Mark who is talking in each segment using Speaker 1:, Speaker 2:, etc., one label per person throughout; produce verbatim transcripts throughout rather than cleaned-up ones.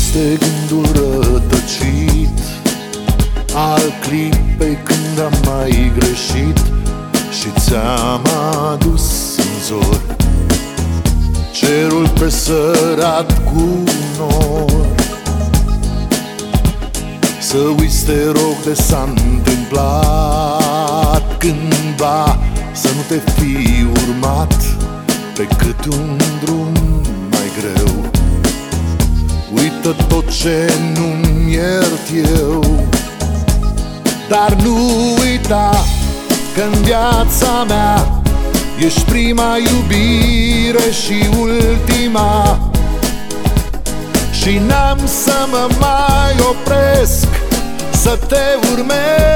Speaker 1: este gândul rătăcit al clipei când am mai greșit și ți-am adus în zor cerul presărat cu nor. Să uiți, te rog, de s-a întâmplat cândva, să nu te fi urmat pe cât un drum mai greu. Uită tot ce nu-mi iert eu, dar nu uita că în viața mea ești prima iubire și ultima, și n-am să mă mai opresc să te urmez.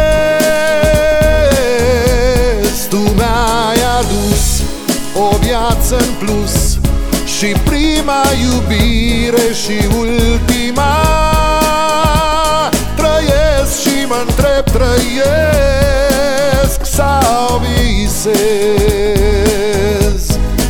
Speaker 1: Tu mi-ai adus o viață în plus și prima iubire și ultima. Trăiesc și mă întreb, trăiesc sau visez?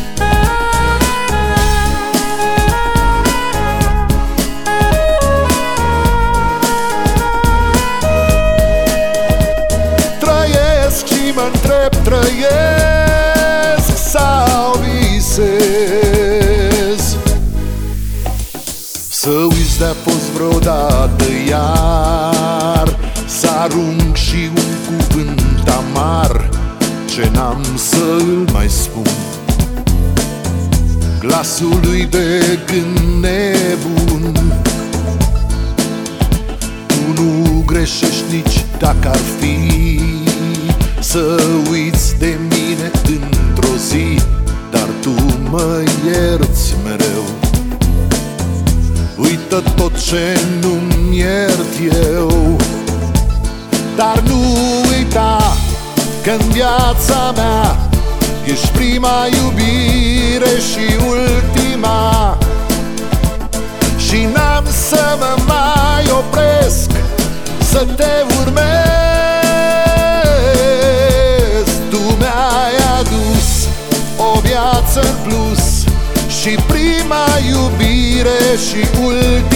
Speaker 1: Trăiesc și mă întreb, trăiesc sau visez? Să uiți de-a fost vreodată iar, să arunc și un cuvânt amar ce n-am să-l mai spun. Glasului de gând nebun. Tu nu greșești nici dacă ar fi să uiți de mine într-o zi, dar tu mă ierți mereu. Uită tot ce nu-mi iert eu, dar nu uita că-n viața mea ești prima iubire și ultima, și n-am să mă mai opresc să te urmez. Tu mi-ai adus o viață în plus și prima iubire și ultima.